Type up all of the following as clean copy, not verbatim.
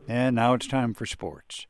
And now it's time for sports.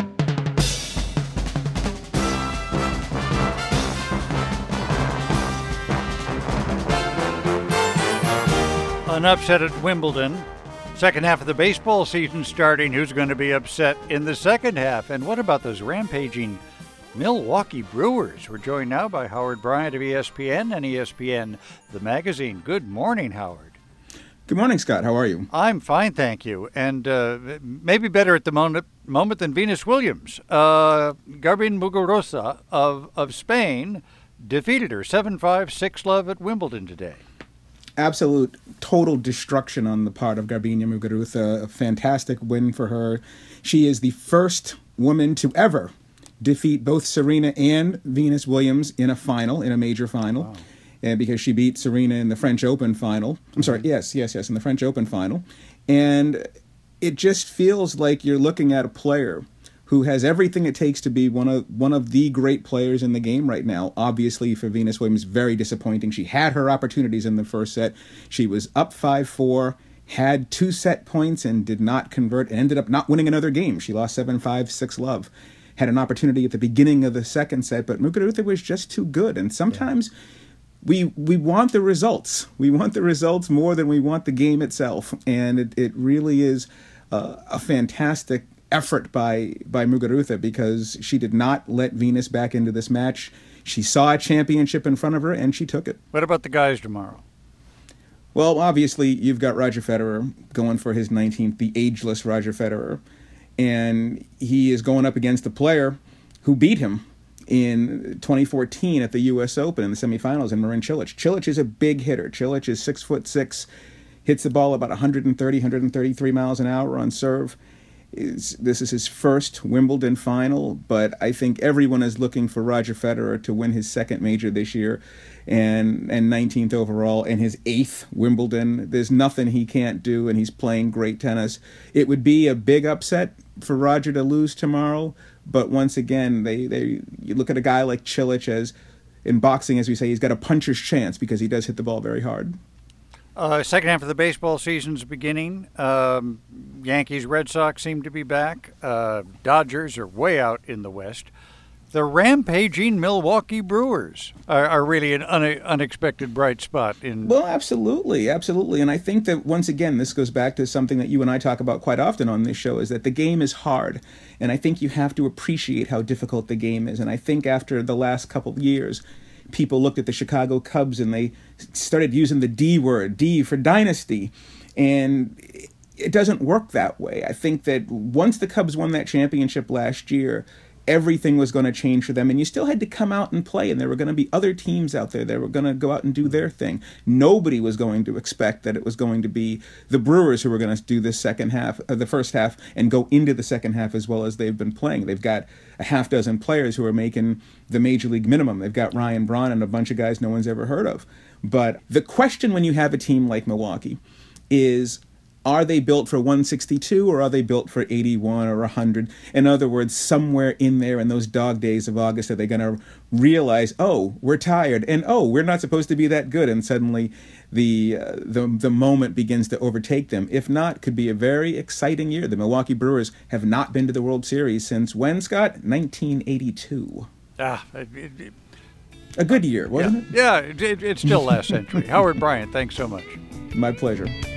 An upset at Wimbledon. Second half of the baseball season starting. Who's going to be upset in the second half? And what about those rampaging Milwaukee Brewers? We're joined now by Howard Bryant of ESPN and ESPN, the magazine. Good morning, Howard. Good morning, Scott. How are you? I'm fine, thank you. And maybe better at the moment than Venus Williams. Garbine Muguruza of Spain defeated her 7-5, 6-love at Wimbledon today. Absolute total destruction on the part of Garbine Muguruza. A fantastic win for her. She is the first woman to ever defeat both Serena and Venus Williams in a major final. Wow. Because she beat Serena in the French Open final. I'm sorry, yes, in the French Open final. And it just feels like you're looking at a player who has everything it takes to be one of the great players in the game right now. Obviously, for Venus Williams, very disappointing. She had her opportunities in the first set. She was up 5-4, had 2 set points, and did not convert, and ended up not winning another game. She lost 7-5, 6-love. Had an opportunity at the beginning of the second set, but Muguruza was just too good. And sometimes we want the results. We want the results more than we want the game itself. And it really is a fantastic effort by Muguruza, because she did not let Venus back into this match. She saw a championship in front of her, and she took it. What about the guys tomorrow? Well, obviously, you've got Roger Federer going for his 19th, the ageless Roger Federer. And he is going up against a player who beat him in 2014 at the U.S. Open in the semifinals in Marin Cilic. Cilic is a big hitter. Cilic is 6'6", hits the ball about 133 miles an hour on serve. This is his first Wimbledon final, but I think everyone is looking for Roger Federer to win his second major this year and 19th overall and his 8th Wimbledon. There's nothing he can't do, and he's playing great tennis. It would be a big upset for Roger to lose tomorrow, but once again, you look at a guy like Cilic, as in boxing, as we say, he's got a puncher's chance because he does hit the ball very hard. Second half of the baseball season's beginning. Yankees, Red Sox seem to be back. Dodgers are way out in the West. The rampaging Milwaukee Brewers are really an unexpected bright spot. Well, absolutely. And I think that, once again, this goes back to something that you and I talk about quite often on this show, is that the game is hard. And I think you have to appreciate how difficult the game is. And I think after the last couple of years, people looked at the Chicago Cubs and they started using the D word, D for dynasty. And it doesn't work that way. I think that once the Cubs won that championship last year, everything was going to change for them. And you still had to come out and play. And there were going to be other teams out there that were going to go out and do their thing. Nobody was going to expect that it was going to be the Brewers who were going to do this second half, the first half, and go into the second half as well as they've been playing. They've got a half dozen players who are making the major league minimum. They've got Ryan Braun and a bunch of guys no one's ever heard of. But the question when you have a team like Milwaukee is, are they built for 162 or are they built for 81 or 100? In other words, somewhere in there in those dog days of August, are they going to realize, oh, we're tired, and oh, we're not supposed to be that good, and suddenly the moment begins to overtake them? If not, could be a very exciting year. The Milwaukee Brewers have not been to the World Series since when, Scott? 1982. A good year, wasn't it? Yeah, it's still last century. Howard Bryant, thanks so much. My pleasure.